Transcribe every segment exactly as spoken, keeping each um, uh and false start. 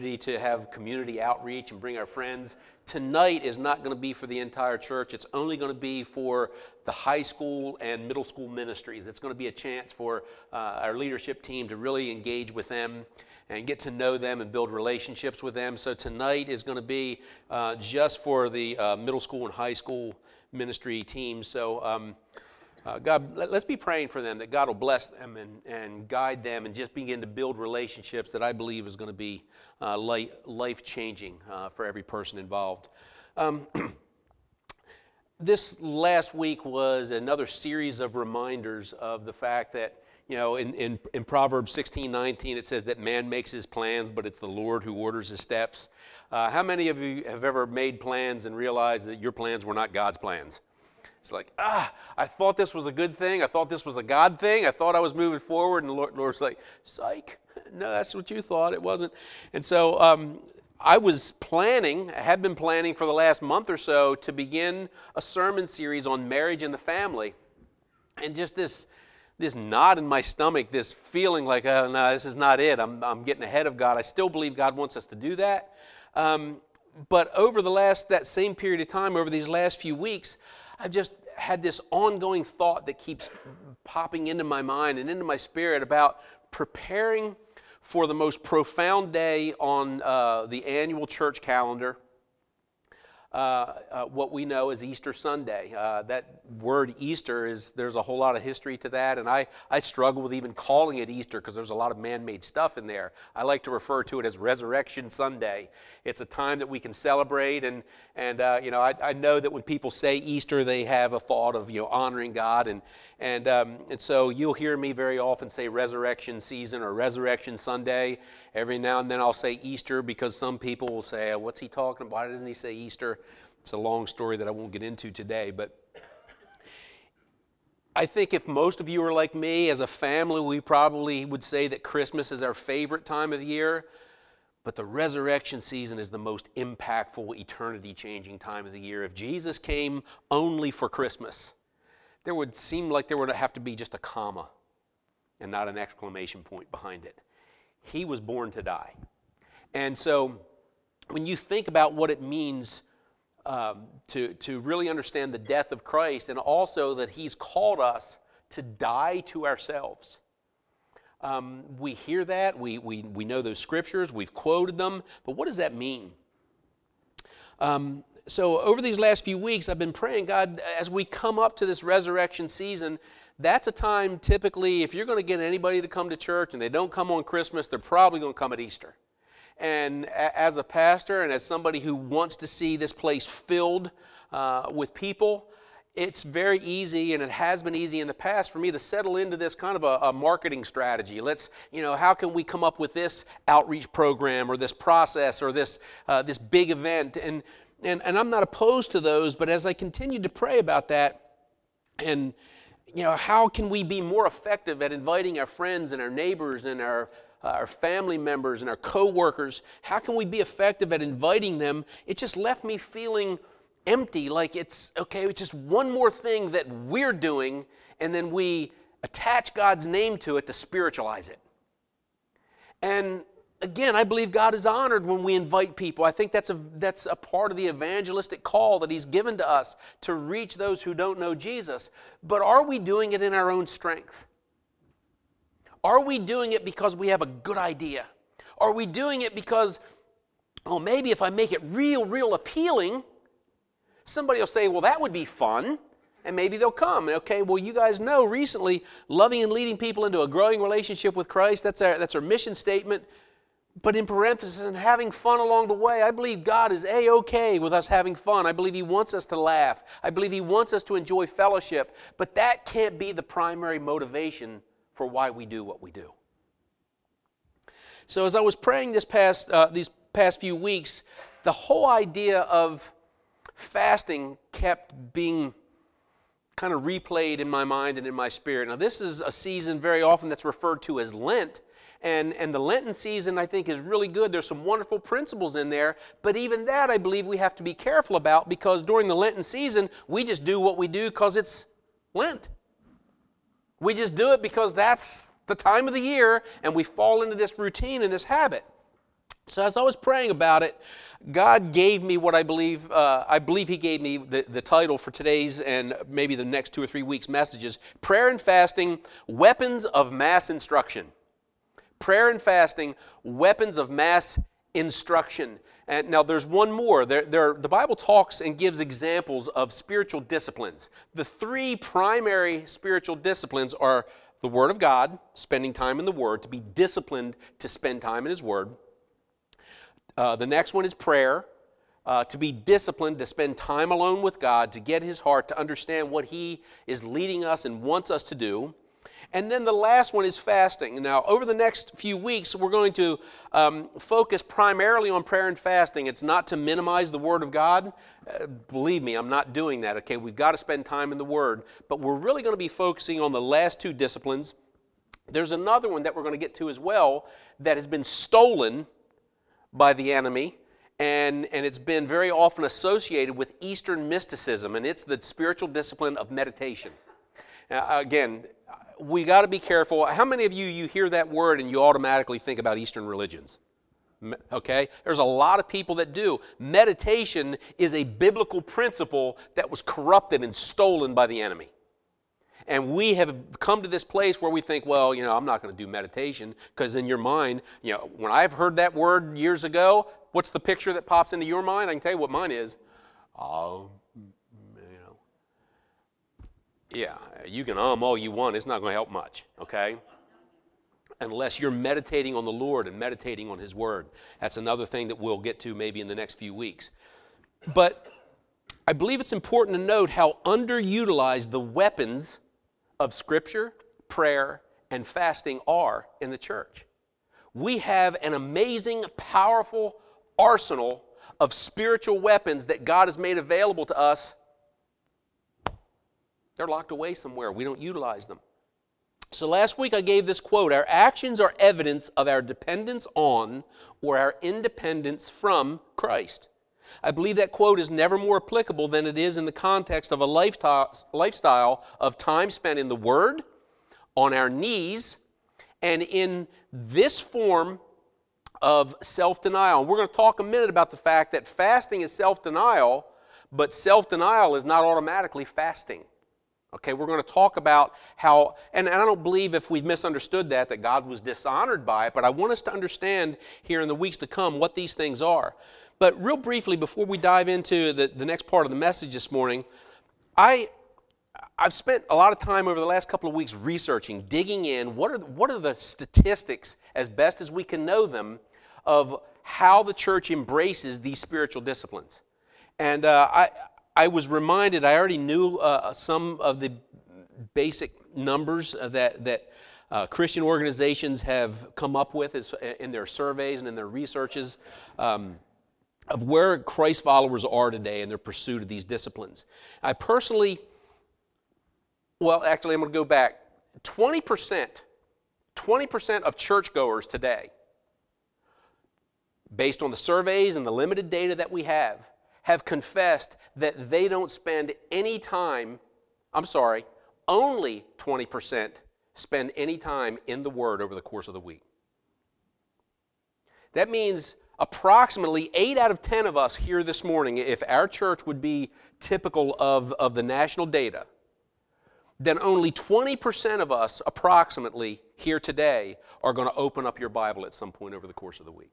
to have community outreach and bring our friends. Tonight is not going to be for the entire church. It's only going to be for the high school and middle school ministries. It's going to be a chance for uh, our leadership team to really engage with them and get to know them and build relationships with them. So tonight is going to be uh, just for the uh, middle school and high school ministry teams. So um, Uh, God, let's be praying for them, that God will bless them and, and guide them and just begin to build relationships that I believe is going to be uh, life-changing uh, for every person involved. Um, this last week was another series of reminders of the fact that, you know, in, in, in Proverbs sixteen nineteen, it says that man makes his plans, but it's the Lord who orders his steps. Uh, how many of you have ever made plans and realized that your plans were not God's plans? It's like, ah, I thought this was a good thing. I thought this was a God thing. I thought I was moving forward. And the Lord, Lord's like, psych. No, that's what you thought. It wasn't. And so um, I was planning, I had been planning for the last month or so to begin a sermon series on marriage and the family. And just this this knot in my stomach, this feeling like, oh, no, this is not it. I'm, I'm getting ahead of God. I still believe God wants us to do that. Um, but over the last, that same period of time, over these last few weeks, I've just had this ongoing thought that keeps popping into my mind and into my spirit about preparing for the most profound day on uh, the annual church calendar, uh, uh, what we know as Easter Sunday. Uh, that word Easter, is there's a whole lot of history to that, and I, I struggle with even calling it Easter because there's a lot of man-made stuff in there. I like to refer to it as Resurrection Sunday. It's a time that we can celebrate, and and uh, you know I, I know that when people say Easter, they have a thought of you know honoring God, and and um, and so you'll hear me very often say Resurrection Season or Resurrection Sunday. Every now and then I'll say Easter because some people will say, oh, "What's he talking about? Why doesn't he say Easter?" It's a long story that I won't get into today, but I think if most of you are like me, as a family, we probably would say that Christmas is our favorite time of the year. But the resurrection season is the most impactful, eternity-changing time of the year. If Jesus came only for Christmas, there would seem like there would have to be just a comma and not an exclamation point behind it. He was born to die. And so when you think about what it means um, to, to really understand the death of Christ, and also that he's called us to die to ourselves, Um, we hear that, we, we, we know those scriptures, we've quoted them, but what does that mean? Um, so over these last few weeks, I've been praying, God, as we come up to this resurrection season, that's a time typically, if you're going to get anybody to come to church and they don't come on Christmas, they're probably going to come at Easter. And a, as a pastor and as somebody who wants to see this place filled uh, with people, it's very easy, and it has been easy in the past for me to settle into this kind of a, a marketing strategy. Let's, you know, how can we come up with this outreach program or this process or this uh, this big event? And, and and I'm not opposed to those, but as I continued to pray about that, and you know, how can we be more effective at inviting our friends and our neighbors and our uh, our family members and our co-workers? How can we be effective at inviting them? It just left me feeling empty, like it's, okay, it's just one more thing that we're doing, and then we attach God's name to it to spiritualize it. And again, I believe God is honored when we invite people. I think that's a that's a part of the evangelistic call that he's given to us to reach those who don't know Jesus. But are we doing it in our own strength? Are we doing it because we have a good idea? Are we doing it because, oh, maybe if I make it real, real appealing, somebody will say, well, that would be fun, and maybe they'll come. Okay, well, you guys know recently, loving and leading people into a growing relationship with Christ, that's our, that's our mission statement. But in parenthesis, and having fun along the way, I believe God is A-okay with us having fun. I believe he wants us to laugh. I believe he wants us to enjoy fellowship. But that can't be the primary motivation for why we do what we do. So as I was praying this past uh, these past few weeks, the whole idea of fasting kept being kind of replayed in my mind and in my spirit. Now, this is a season very often that's referred to as Lent, and, and the Lenten season, I think, is really good. There's some wonderful principles in there, but even that, I believe, we have to be careful about, because during the Lenten season, we just do what we do because it's Lent. We just do it because that's the time of the year, and we fall into this routine and this habit. So as I was praying about it, God gave me what I believe, uh, I believe He gave me the, the title for today's and maybe the next two or three weeks' messages, Prayer and Fasting, Weapons of Mass Instruction. Prayer and Fasting, Weapons of Mass Instruction. And now there's one more. There, there, the Bible talks and gives examples of spiritual disciplines. The three primary spiritual disciplines are the Word of God, spending time in the Word, to be disciplined to spend time in His Word. Uh, the next one is prayer, uh, to be disciplined, to spend time alone with God, to get His heart, to understand what He is leading us and wants us to do. And then the last one is fasting. Now, over the next few weeks, we're going to um, focus primarily on prayer and fasting. It's not to minimize the Word of God. Uh, believe me, I'm not doing that, okay? We've got to spend time in the Word. But we're really going to be focusing on the last two disciplines. There's another one that we're going to get to as well that has been stolen by the enemy, and, and it's been very often associated with Eastern mysticism, and it's the spiritual discipline of meditation. Now, again, we got to be careful. How many of you, you hear that word and you automatically think about Eastern religions? Okay? There's a lot of people that do. Meditation is a biblical principle that was corrupted and stolen by the enemy. And we have come to this place where we think, well, you know, I'm not going to do meditation, because in your mind, you know, when I've heard that word years ago, what's the picture that pops into your mind? I can tell you what mine is. Oh, you know, yeah, you can um all you want. It's not going to help much, okay? Unless you're meditating on the Lord and meditating on His Word. That's another thing that we'll get to maybe in the next few weeks. But I believe it's important to note how underutilized the weapons of Scripture, prayer, and fasting are in the church. We have an amazing, powerful arsenal of spiritual weapons that God has made available to us. They're locked away somewhere. We don't utilize them. So last week I gave this quote, "Our actions are evidence of our dependence on or our independence from Christ." I believe that quote is never more applicable than it is in the context of a lifestyle of time spent in the Word, on our knees, and in this form of self-denial. We're going to talk a minute about the fact that fasting is self-denial, but self-denial is not automatically fasting. Okay, we're going to talk about how, and I don't believe if we've misunderstood that, that God was dishonored by it, but I want us to understand here in the weeks to come what these things are. But real briefly, before we dive into the, the next part of the message this morning, I, I've spent a lot of time over the last couple of weeks researching, digging in, what are, what are the statistics, as best as we can know them, of how the church embraces these spiritual disciplines. And uh, I, I was reminded, I already knew uh, some of the basic numbers that, that uh, Christian organizations have come up with as, in their surveys and in their researches, um, of where Christ followers are today in their pursuit of these disciplines. I personally, well, actually, I'm going to go back. twenty percent, twenty percent of churchgoers today, based on the surveys and the limited data that we have, have confessed that they don't spend any time, I'm sorry, only twenty percent spend any time in the Word over the course of the week. That means approximately eight out of ten of us here this morning, if our church would be typical of, of the national data, then only twenty percent of us approximately here today are going to open up your Bible at some point over the course of the week.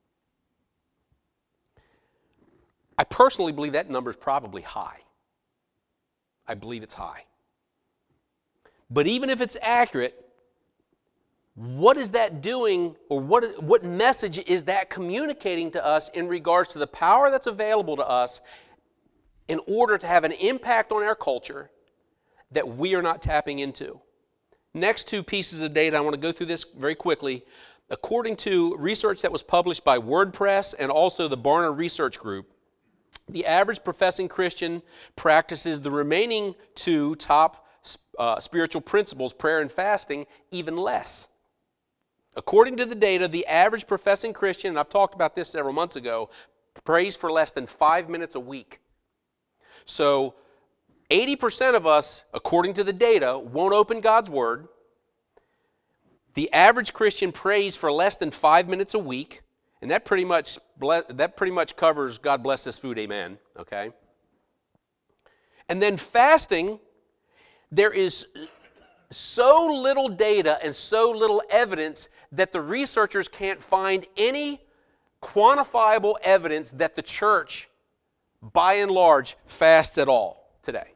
I personally believe that number is probably high. I believe it's high. But even if it's accurate, what is that doing, or what, what message is that communicating to us in regards to the power that's available to us in order to have an impact on our culture that we are not tapping into? Next two pieces of data, I want to go through this very quickly. According to research that was published by WordPress and also the Barna Research Group, the average professing Christian practices the remaining two top uh, spiritual principles, prayer and fasting, even less. According to the data, the average professing Christian, and I've talked about this several months ago, prays for less than five minutes a week. So eighty percent of us, according to the data, won't open God's Word. The average Christian prays for less than five minutes a week. And that pretty much ble- that pretty much covers God bless this food, amen, okay? And then fasting, there is so little data and so little evidence that the researchers can't find any quantifiable evidence that the church, by and large, fasts at all today.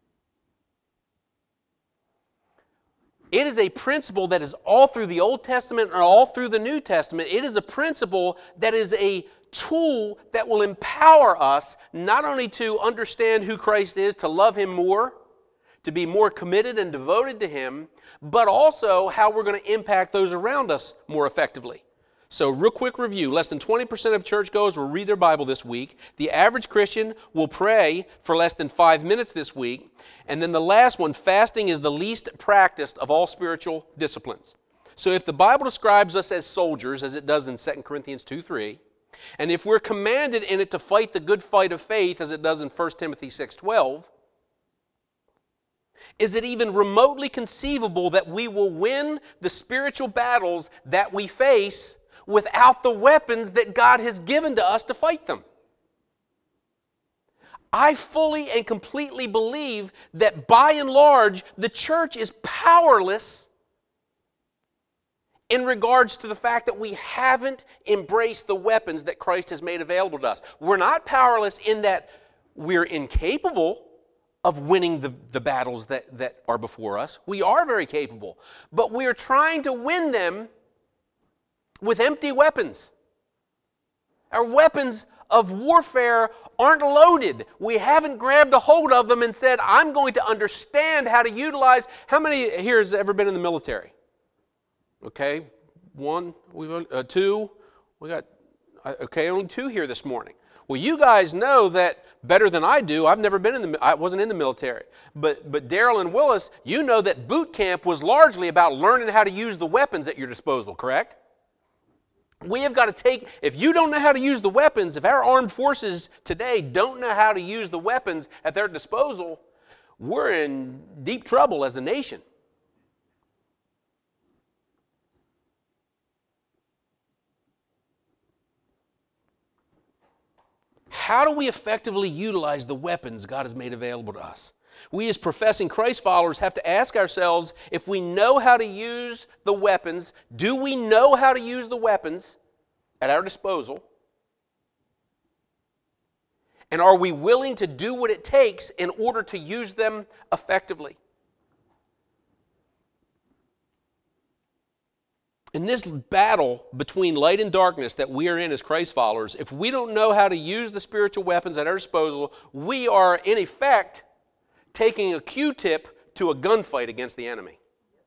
It is a principle that is all through the Old Testament and all through the New Testament. It is a principle that is a tool that will empower us not only to understand who Christ is, to love Him more, to be more committed and devoted to Him, but also how we're going to impact those around us more effectively. So, real quick review. Less than twenty percent of churchgoers will read their Bible this week. The average Christian will pray for less than five minutes this week. And then the last one, fasting is the least practiced of all spiritual disciplines. So if the Bible describes us as soldiers, as it does in Second Corinthians two three, and if we're commanded in it to fight the good fight of faith, as it does in First Timothy six twelve, is it even remotely conceivable that we will win the spiritual battles that we face without the weapons that God has given to us to fight them? I fully and completely believe that by and large, the church is powerless in regards to the fact that we haven't embraced the weapons that Christ has made available to us. We're not powerless in that we're incapable of winning the, the battles that, that are before us. We are very capable, but we're trying to win them with empty weapons. Our weapons of warfare aren't loaded. We haven't grabbed a hold of them and said, I'm going to understand how to utilize. How many here has ever been in the military? Okay, one, we uh, two, we got, uh, okay, only two here this morning. Well, you guys know that better than I do. I've never been in the, I wasn't in the military. But, but Daryl and Willis, you know that boot camp was largely about learning how to use the weapons at your disposal, correct? We have got to take, if you don't know how to use the weapons, if our armed forces today don't know how to use the weapons at their disposal, we're in deep trouble as a nation. How do we effectively utilize the weapons God has made available to us? We as professing Christ followers have to ask ourselves, if we know how to use the weapons, do we know how to use the weapons at our disposal? And are we willing to do what it takes in order to use them effectively? In this battle between light and darkness that we are in as Christ followers, if we don't know how to use the spiritual weapons at our disposal, we are in effect taking a Q-tip to a gunfight against the enemy.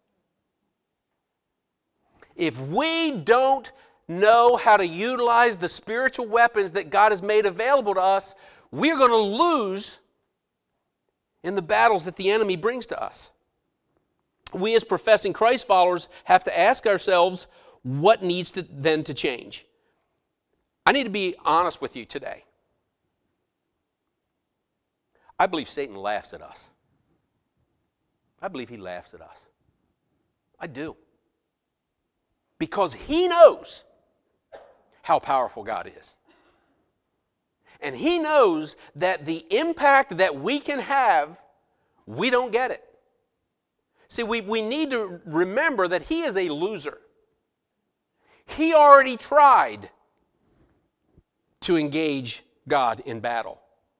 If we don't know how to utilize the spiritual weapons that God has made available to us, we're going to lose in the battles that the enemy brings to us. We as professing Christ followers have to ask ourselves, what needs to then to change? I need to be honest with you today. I believe Satan laughs at us. I believe he laughs at us. I do. Because he knows how powerful God is. And he knows that the impact that we can have, we don't get it. See, we, we need to remember that he is a loser. He already tried to engage God in battle.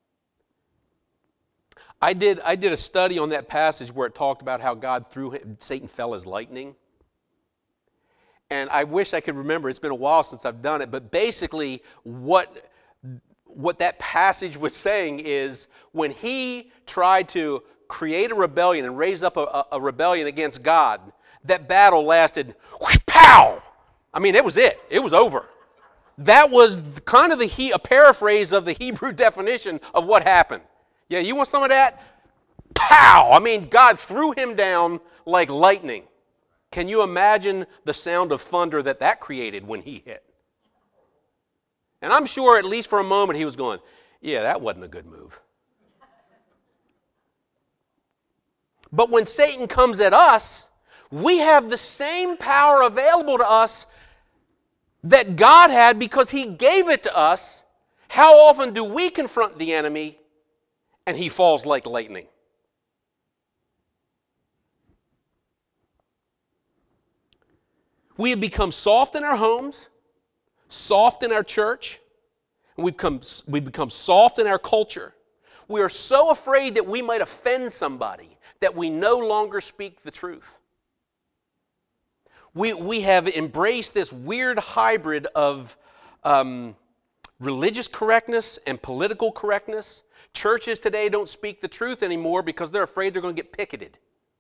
I did, I did a study on that passage where it talked about how God threw him, Satan fell as lightning. And I wish I could remember. It's been a while since I've done it. But basically, what, what that passage was saying is when he tried to create a rebellion and raise up a, a rebellion against God, that battle lasted, whoosh, pow! I mean, it was it. It was over. That was kind of the he, a paraphrase of the Hebrew definition of what happened. Yeah, you want some of that? Pow! I mean, God threw him down like lightning. Can you imagine the sound of thunder that that created when he hit? And I'm sure at least for a moment he was going, yeah, that wasn't a good move. But when Satan comes at us, we have the same power available to us that God had because He gave it to us, how often do we confront the enemy and he falls like lightning? We have become soft in our homes, soft in our church, and we've become, we've become soft in our culture. We are so afraid that we might offend somebody that we no longer speak the truth. We, we have embraced this weird hybrid of um, religious correctness and political correctness. Churches today don't speak the truth anymore because they're afraid they're going to get picketed.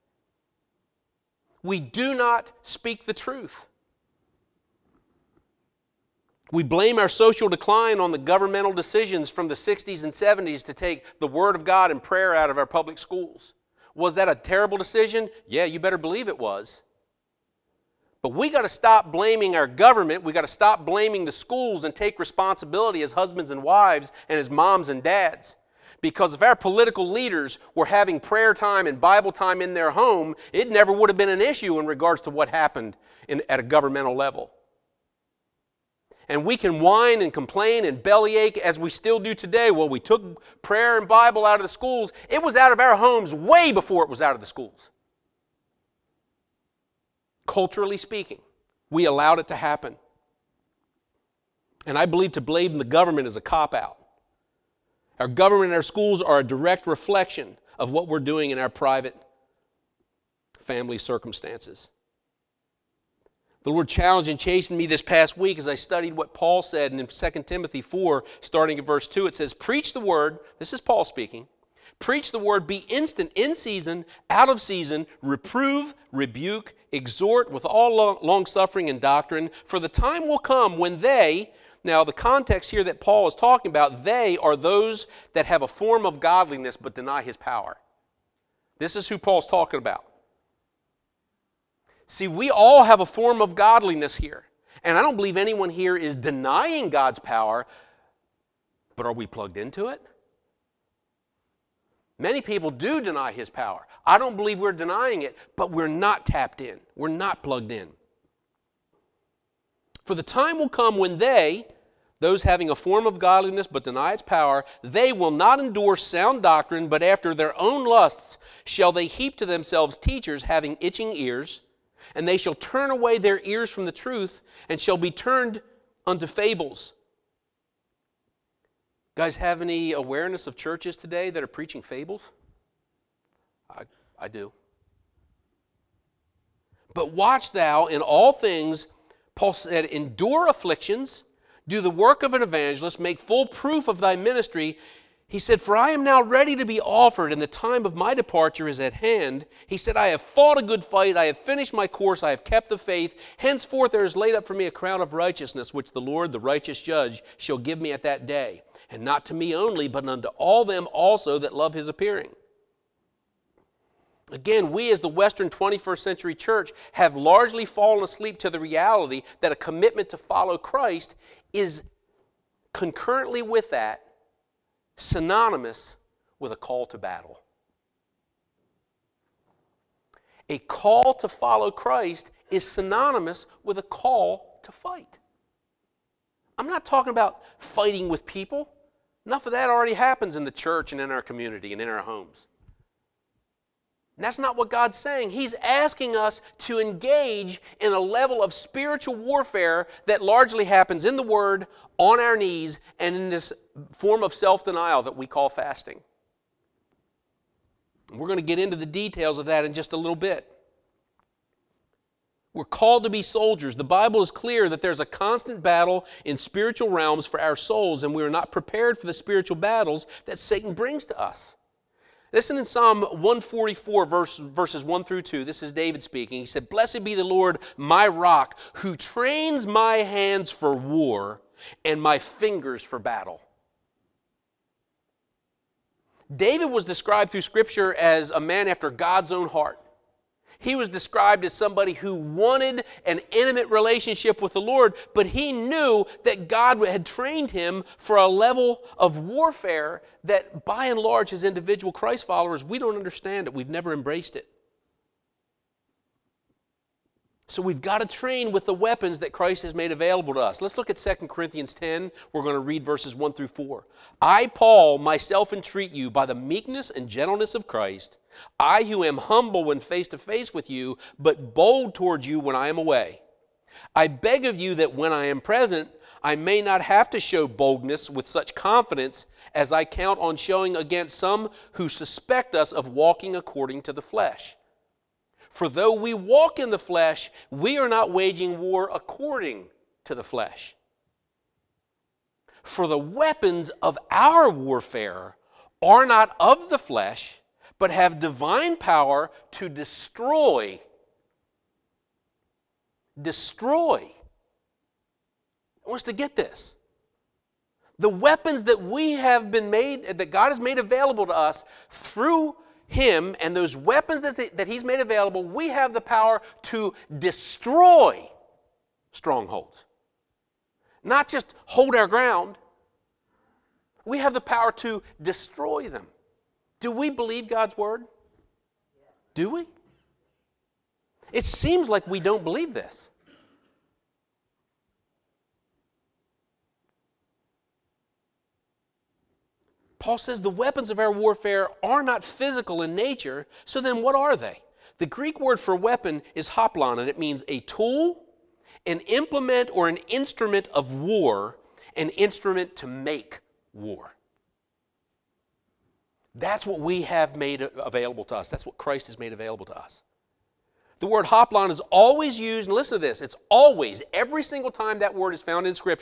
We do not speak the truth. We blame our social decline on the governmental decisions from the sixties and seventies to take the Word of God and prayer out of our public schools. Was that a terrible decision? Yeah, you better believe it was. But we got to stop blaming our government. We got to stop blaming the schools and take responsibility as husbands and wives and as moms and dads. Because if our political leaders were having prayer time and Bible time in their home, it never would have been an issue in regards to what happened in, at a governmental level. And we can whine and complain and bellyache as we still do today. Well, we took prayer and Bible out of the schools. It was out of our homes way before it was out of the schools. Culturally speaking, we allowed it to happen. And I believe to blame the government is a cop-out. Our government and our schools are a direct reflection of what we're doing in our private family circumstances. The Lord challenged and chastened me this past week as I studied what Paul said in Second Timothy four, starting at verse two. It says, preach the word, this is Paul speaking, preach the word, be instant, in season, out of season, reprove, rebuke, exhort with all long-suffering and doctrine, for the time will come when they, now the context here that Paul is talking about, they are those that have a form of godliness but deny His power. This is who Paul's talking about. See, we all have a form of godliness here. And I don't believe anyone here is denying God's power, but are we plugged into it? Many people do deny His power. I don't believe we're denying it, but we're not tapped in. We're not plugged in. For the time will come when they, those having a form of godliness but deny its power, they will not endure sound doctrine, but after their own lusts shall they heap to themselves teachers having itching ears, and they shall turn away their ears from the truth, and shall be turned unto fables. Guys, have any awareness of churches today that are preaching fables? I, I do. But watch thou in all things, Paul said, endure afflictions, do the work of an evangelist, make full proof of thy ministry. He said, for I am now ready to be offered, and the time of my departure is at hand. He said, I have fought a good fight, I have finished my course, I have kept the faith. Henceforth there is laid up for me a crown of righteousness, which the Lord, the righteous judge, shall give me at that day. And not to me only, but unto all them also that love His appearing. Again, we as the Western twenty-first century church have largely fallen asleep to the reality that a commitment to follow Christ is concurrently with that synonymous with a call to battle. A call to follow Christ is synonymous with a call to fight. I'm not talking about fighting with people. Enough of that already happens in the church and in our community and in our homes. And that's not what God's saying. He's asking us to engage in a level of spiritual warfare that largely happens in the Word, on our knees, and in this form of self-denial that we call fasting. We're going to get into the details of that in just a little bit. We're called to be soldiers. The Bible is clear that there's a constant battle in spiritual realms for our souls, and we are not prepared for the spiritual battles that Satan brings to us. Listen in Psalm one forty-four, verse, verses one through two. This is David speaking. He said, blessed be the Lord, my rock, who trains my hands for war and my fingers for battle. David was described through Scripture as a man after God's own heart. He was described as somebody who wanted an intimate relationship with the Lord, but he knew that God had trained him for a level of warfare that, by and large, as individual Christ followers, we don't understand it. We've never embraced it. So we've got to train with the weapons that Christ has made available to us. Let's look at Second Corinthians ten. We're going to read verses one through four. I, Paul, myself entreat you by the meekness and gentleness of Christ, I who am humble when face to face with you, but bold towards you when I am away. I beg of you that when I am present, I may not have to show boldness with such confidence as I count on showing against some who suspect us of walking according to the flesh. For though we walk in the flesh, we are not waging war according to the flesh. For the weapons of our warfare are not of the flesh, but have divine power to destroy. Destroy. I want us to get this. The weapons that we have been made, that God has made available to us through Him, and those weapons that, that He's made available, we have the power to destroy strongholds. Not just hold our ground. We have the power to destroy them. Do we believe God's word? Do we? It seems like we don't believe this. Paul says the weapons of our warfare are not physical in nature, so then what are they? The Greek word for weapon is hoplon, and it means a tool, an implement or an instrument of war, an instrument to make war. That's what we have made available to us. That's what Christ has made available to us. The word hoplon is always used, and listen to this, it's always, every single time that word is found in Scripture,